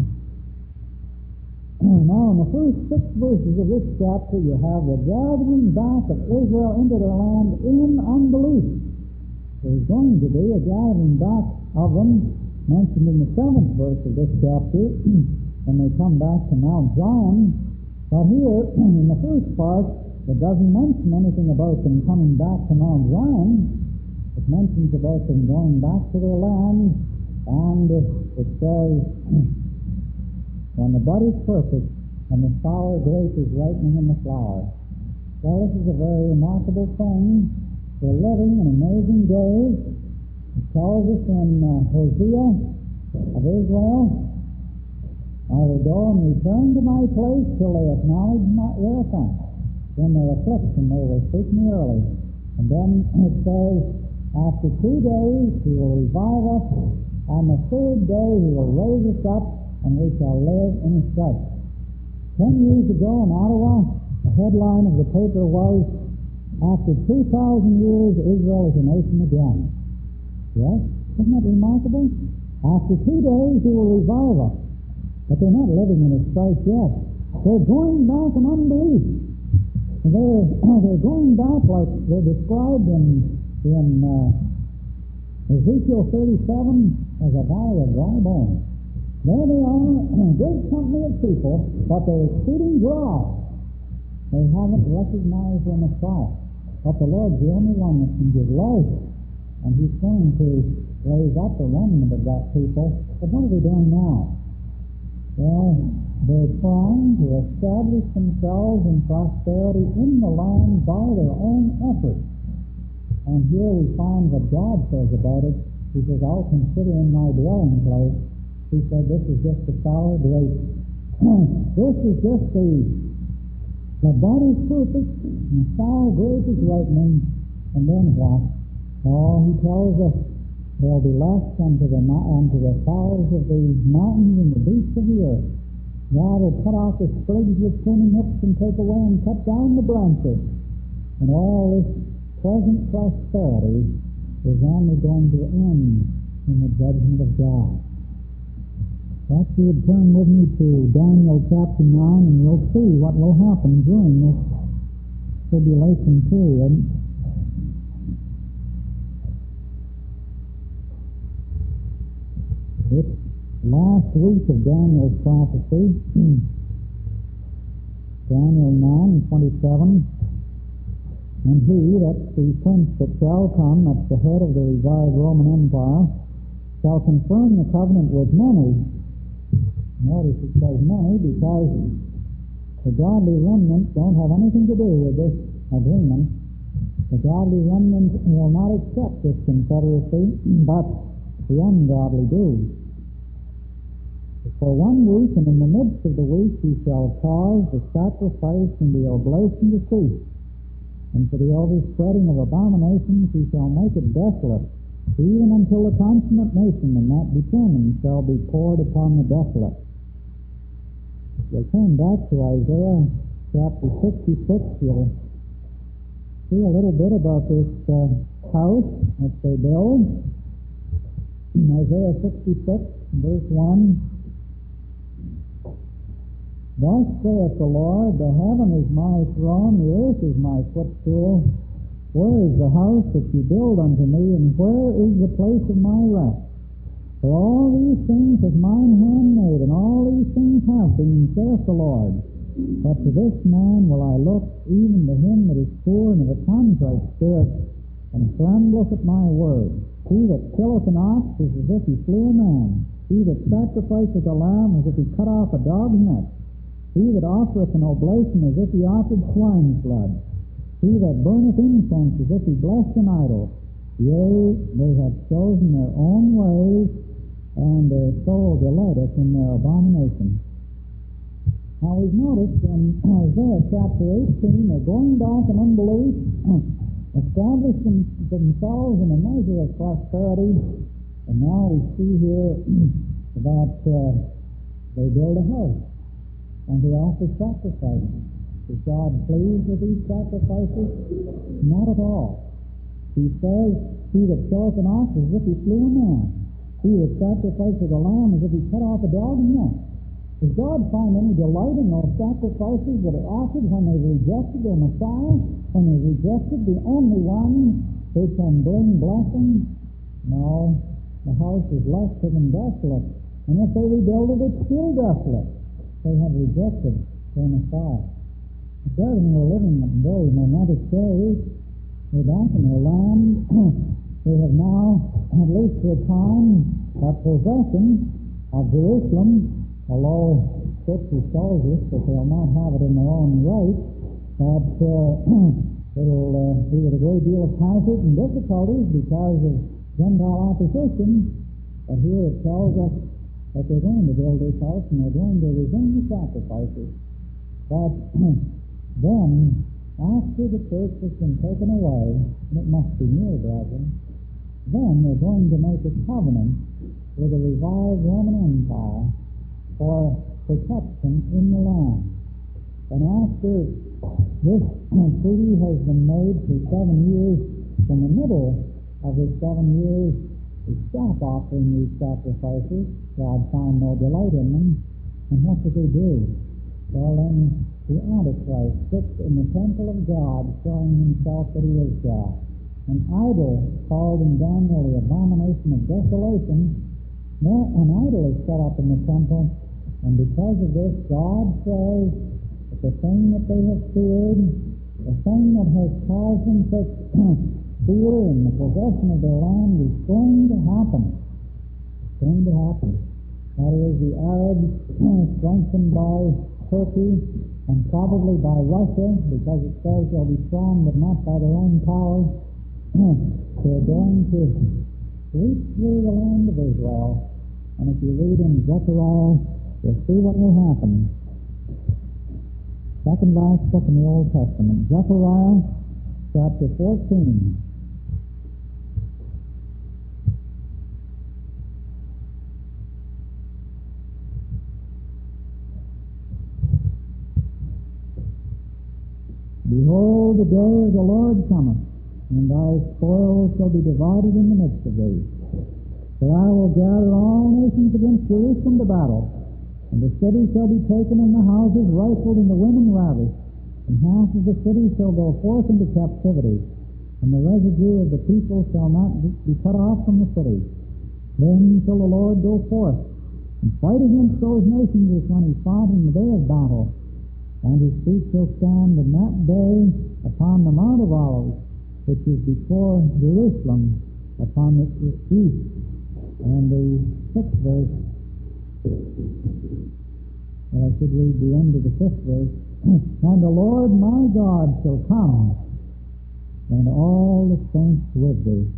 Now, in the first 6 verses of this chapter, you have the gathering back of Israel into their land in unbelief. There's going to be a gathering back of them, mentioned in the 7th verse of this chapter, when they come back to Mount Zion. But here, in the first part, it doesn't mention anything about them coming back to Mount Zion. It mentions about them going back to their land, and it says, when the bud is perfect, and the sour grape is ripening in the flower. Well, this is a very remarkable thing. We're living in amazing days. It tells us in Hosea of Israel, I will go and return to my place till they acknowledge their offense. In their affliction they will seek me early. And then it says, after 2 days he will revive us, and the 3rd day he will raise us up, and we shall live in his sight. 10 years ago in Ottawa, the headline of the paper was, after 2,000 years, Israel is a nation again. Yes? Isn't that remarkable? After 2 days he will revive us. But they're not living in his sight yet. They're going back in unbelief. They're going back like they're described in Ezekiel 37 as a valley of dry bones. There they are, a good company of people, but they're exceeding dry. They haven't recognized their Messiah. But the Lord's the only one that can give life. And he's going to raise up a remnant of that people. But what are they doing now? Well, they're trying to establish themselves in prosperity in the land by their own efforts. And here we find what God says about it. He says, I'll consider in my dwelling place. He said, this is just the sour grape. This is just the bud is perfect, and the sour grape is ripening. And then what? Oh, he tells us, they'll be left unto the fowls of the mountains and the beasts of the earth. God will cut off the sprigs with pruning hooks and take away and cut down the branches. And all this present prosperity is only going to end in the judgment of God. Perhaps you would turn with me to Daniel chapter 9, and you'll see what will happen during this tribulation period. It's last week of Daniel's prophecy, Daniel 9:27. And he, that's the prince that shall come, that's the head of the revived Roman Empire, shall confirm the covenant with many. Notice it says many, because the godly remnant don't have anything to do with this agreement. The godly remnant will not accept this confederacy, but the ungodly do. For 1 week, and in the midst of the week, he shall cause the sacrifice and the oblation to cease. And for the overspreading of abominations, he shall make it desolate, even until the consummate nation, and that determined, shall be poured upon the desolate. We'll turn back to Isaiah chapter 66. You'll see a little bit about this house that they build. Isaiah 66, verse 1. Thus saith the Lord, the heaven is my throne, the earth is my footstool. Where is the house that you build unto me, and where is the place of my rest? For all these things has mine hand made, and all these things have been, saith the Lord. But to this man will I look, even to him that is poor and of a contrite spirit, and trembleth at my word. He that killeth an ox is as if he slew a man. He that sacrificeth a lamb as if he cut off a dog's neck. He that offereth an oblation as if he offered swine's blood. He that burneth incense as if he blessed an idol. Yea, they have chosen their own ways, and their soul delighteth in their abomination. Now we've noticed in Isaiah chapter 18, they're going back in unbelief, establishing themselves in a measure of prosperity, and now we see here that they build a house, and they offer sacrifices. Is God pleased with these sacrifices? Not at all. He says, he that killeth an ox as if he slew a man. He that sacrifices a lamb as if he cut off a dog's neck. Does God find any delight in those sacrifices that are offered when they've rejected their Messiah? When they've rejected the only one who can bring blessing? No. The house is left to them desolate. And if they rebuild it, it's still desolate. They have rejected their Messiah. The brethren were living in very momentous days. They're back in their land. They have now, at least for a time, got possession of Jerusalem, although Scripture tells us that they'll not have it in their own right, that it'll be with a great deal of hazard and difficulties because of Gentile opposition. But here it tells us that they're going to build this house and they're going to resume the sacrifices. But then, after the church has been taken away, and it must be near, brethren, then they're going to make a covenant with the revived Roman Empire for protection in the land. And after this treaty has been made for 7 years, in the middle of the 7 years, they stop offering these sacrifices. God found no delight in them. And what do they do? Well, then the Antichrist sits in the temple of God, showing himself that he is God. An idol called in Daniel the abomination of desolation. Now, an idol is set up in the temple, and because of this, God says that the thing that they have feared, the thing that has caused them such fear in the possession of their land, is going to happen. It's going to happen. That is, the Arabs, strengthened by Turkey, and probably by Russia, because it says they'll be strong but not by their own power, they're going to reach through the land of Israel. And if you read in Zechariah, you'll see what will happen. Second last book in the Old Testament, Zechariah chapter 14. Behold, the day of the Lord cometh, and thy spoil shall be divided in the midst of thee. For I will gather all nations against Jerusalem to battle, and the city shall be taken, and the houses rifled, and the women ravished, and half of the city shall go forth into captivity, and the residue of the people shall not be cut off from the city. Then shall the Lord go forth, and fight against those nations as when he fought in the day of battle. And his feet shall stand in that day upon the Mount of Olives, which is before Jerusalem, upon the east. And the 6th verse, well, I should read the end of the 5th verse. And the Lord my God shall come, and all the saints with thee.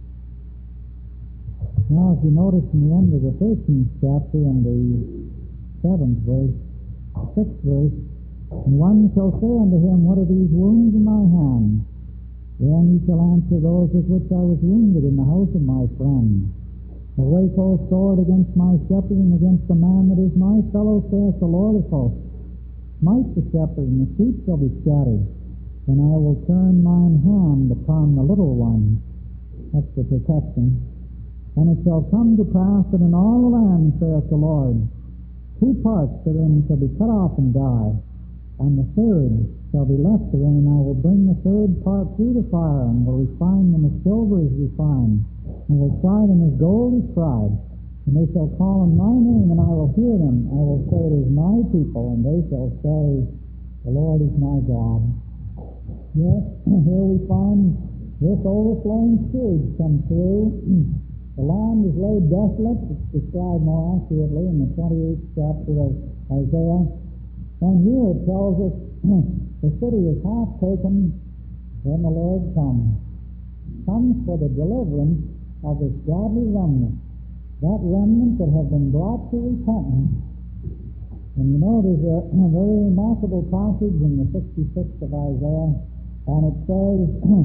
Now, if you notice in the end of the 13th chapter, and the 7th verse, 6th verse, and one shall say unto him, What are these wounds in thy hand? Then he shall answer, Those with which I was wounded in the house of my friend. Awake, O sword, against my shepherd, and against the man that is my fellow, saith the Lord of hosts. Smite the shepherd, and the sheep shall be scattered. Then I will turn mine hand upon the little one. That's the protection. And it shall come to pass that in all the land, saith the Lord, 2 parts therein shall be cut off and die, and the third shall be left therein, and I will bring the third part through the fire, and will refine them as silver is refined, and will try them as gold is tried. And they shall call on my name, and I will hear them. I will say, It is my people, and they shall say, The Lord is my God. Yes, here we find this overflowing stream come through. The land is laid desolate. It's described more accurately in the 28th chapter of Isaiah. And here it tells us the city is half taken when the Lord comes. Comes for the deliverance of this godly remnant. That remnant that have been brought to repentance. And you know, there's a very remarkable passage in the 66th of Isaiah, and it says,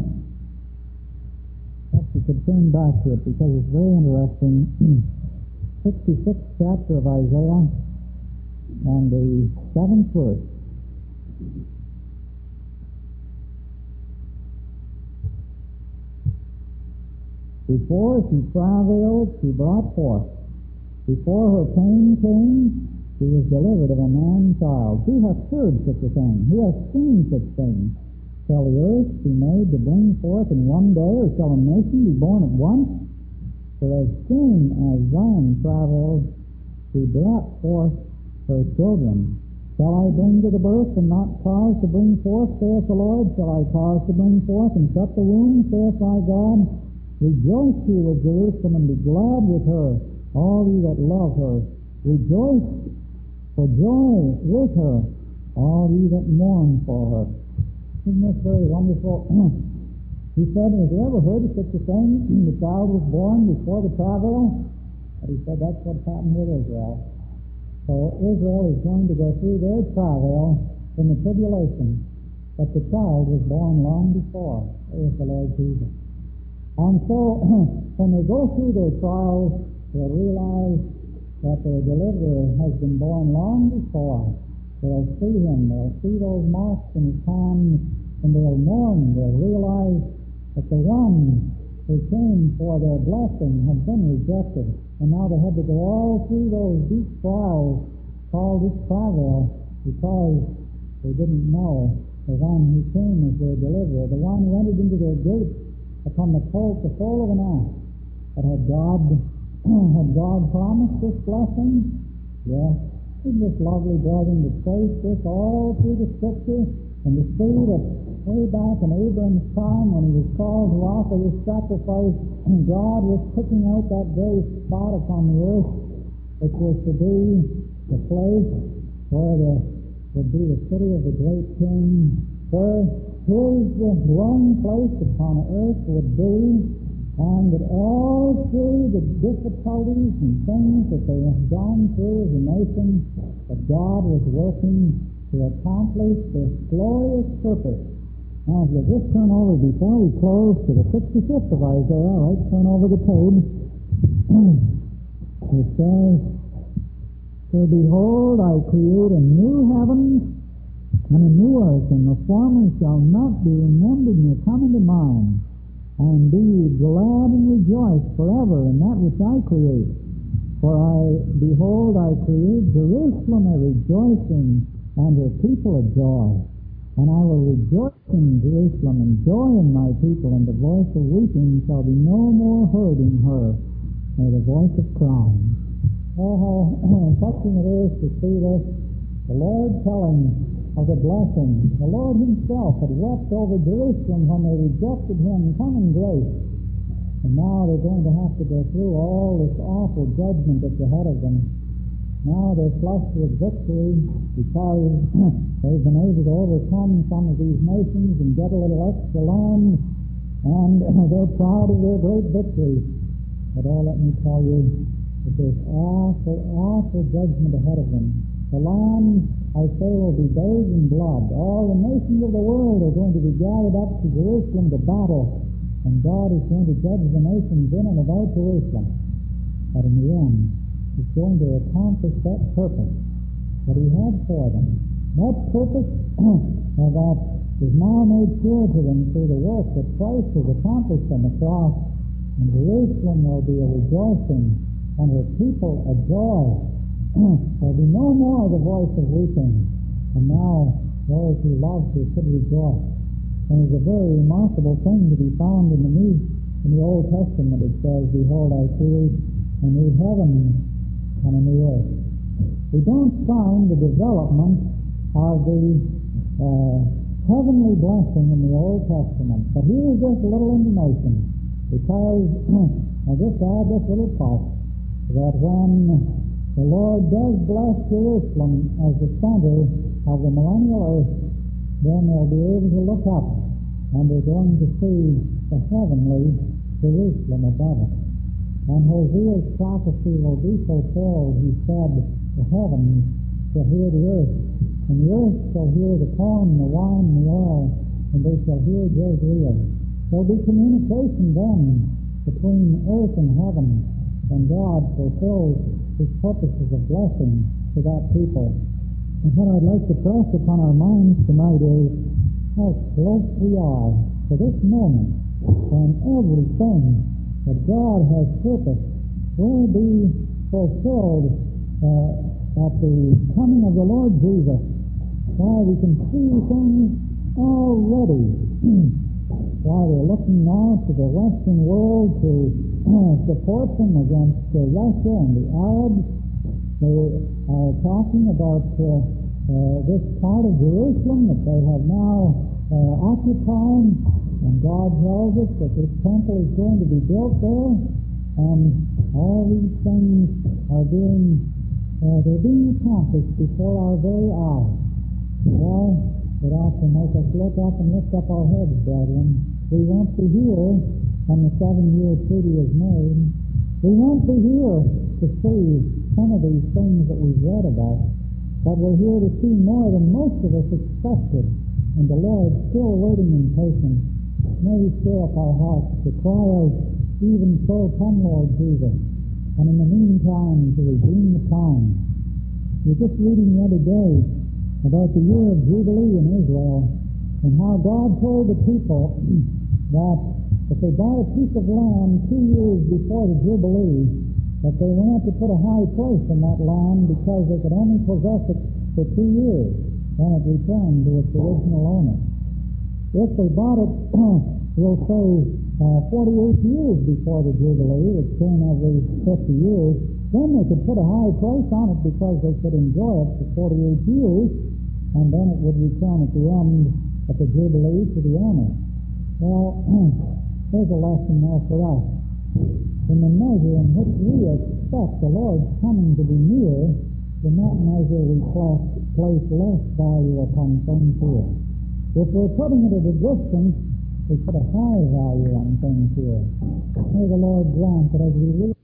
perhaps you could turn back to it because it's very interesting. 66th chapter of Isaiah, and the 7th verse. Before she travailed, she brought forth. Before her pain came, she was delivered of a man-child. Who hath heard such a thing? Who hath seen such things? Shall the earth be made to bring forth in one day, or shall a nation be born at once? For as soon as Zion travailed, she brought forth her children. Shall I bring to the birth and not cause to bring forth, saith the Lord? Shall I cause to bring forth and shut the womb, saith thy God? Rejoice ye with Jerusalem, and be glad with her, all ye that love her. Rejoice for joy with her, all ye that mourn for her. Isn't this very wonderful? He said, have you ever heard of such a thing? The child was born before the travail? And he said, that's what's happened with Israel. So Israel is going to go through their travail in the tribulation. But the child was born long before. There's the Lord Jesus. And so, when they go through their trials, they'll realize that their deliverer has been born long before. They'll see him, they'll see those marks in his hands, and they'll mourn, they'll realize that the one who came for their blessing had been rejected. And now they had to go all through those deep trials called this travail because they didn't know the one who came as their deliverer, the one who entered into their gates upon the foal of an ass. But had God promised this blessing? Yes. Isn't this lovely, brethren, to trace this all through the Scripture and to see that way back in Abraham's time when he was called to offer this sacrifice, God was picking out that very spot upon the earth which was to be the place where there would be the city of the great King, where his dwelling place upon earth would be, and that all through the difficulties and things that they have gone through as a nation, that God was working to accomplish this glorious purpose. Now, if you'll just turn over before we close to the 65th of Isaiah, right, turn over the page. It says, for behold, I create a new heaven and a new earth, and the former shall not be remembered nor come into mind. And be glad and rejoice forever in that which I create. For behold, I create Jerusalem a rejoicing, and her people a joy. And I will rejoice in Jerusalem, and joy in my people, and the voice of weeping shall be no more heard in her, nor the voice of crying. Oh, how touching it is to see this. The Lord telling of the blessing. The Lord himself had wept over Jerusalem when they rejected him, coming grace. And now they're going to have to go through all this awful judgment that's ahead of them. Now they're flushed with victory because they've been able to overcome some of these nations and get a little extra land, and they're proud of their great victory. But let me tell you that there's awful, awful judgment ahead of them. The land, I say, will be bathed in blood. All the nations of the world are going to be gathered up to Jerusalem to battle, and God is going to judge the nations in and about Jerusalem. But in the end, He's going to accomplish that purpose that He had for them. That purpose that is now made clear to them through the work that Christ has accomplished on the cross. And Jerusalem will be a rejoicing, and her people a joy. There'll be no more the voice of weeping, and now those who loved her could rejoice. And it's a very remarkable thing to be found in the Old Testament. It says, behold, I create a new heaven and a new earth. We don't find the development of the heavenly blessing in the Old Testament. But here is just a little information, because I just add this little part, that when the Lord does bless Jerusalem as the center of the millennial earth, then they'll be able to look up and they're going to see the heavenly Jerusalem above it. And Hosea's prophecy will be fulfilled. He said, the heavens shall hear the earth, and the earth shall hear the corn, the wine, and the oil, and they shall hear Jezreel. There'll be communication then between earth and heaven, and God fulfills His purposes of blessing to that people. And what I'd like to press upon our minds tonight is how close we are to this moment when everything that God has purposed will be fulfilled at the coming of the Lord Jesus. Why, we can see things already. Why, they're looking now to the Western world to support them against Russia and the Arabs. They are talking about this part of Jerusalem that they have now occupied, and God tells us that this temple is going to be built there, and all these things are being accomplished before our very eyes. Well, it ought to make us look up and lift up our heads, brethren. We won't be here when the 7-year treaty is made. We won't be here to see some of these things that we've read about, but we're here to see more than most of us expected, and the Lord still waiting in patience. May He stir up our hearts to cry out, even so, come Lord Jesus, and in the meantime to redeem the time. We're just reading the other day about the year of Jubilee in Israel, and how God told the people that if they bought a piece of land 2 years before the Jubilee, that they were not to put a high price on that land because they could only possess it for 2 years, then it returned to its original owner. If they bought it, we'll say, 48 years before the Jubilee, which came every 50 years, then they could put a high price on it because they could enjoy it for 48 years, and then it would return at the end of the Jubilee to the owner. Well, there's a lesson there for us. In the measure in which we expect the Lord's coming to be near, in that measure we place less value upon things here. If we're putting it at a distance, we put a high value on things here. May the Lord grant that as we read